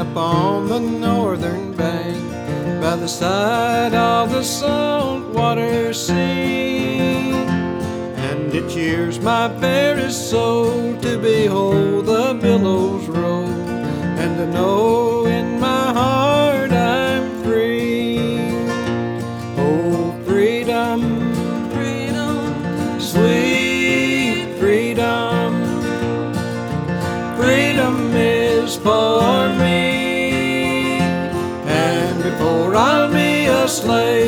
on the northern bank, by the side of the saltwater sea. And it cheers my very soul to behold the billows roll, and to know in my heart I'm free. Oh, freedom, freedom, sweet freedom, freedom is for me. And before I'll be a slave,